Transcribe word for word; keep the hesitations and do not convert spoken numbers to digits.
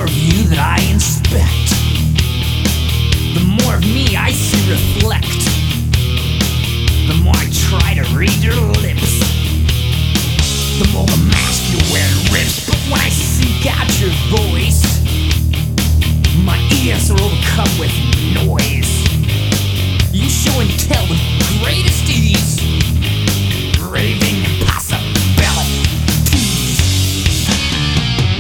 of you that I inspect, the more of me I see reflect. The more I try to read your lips, the more the mask you're wearing rips. But when I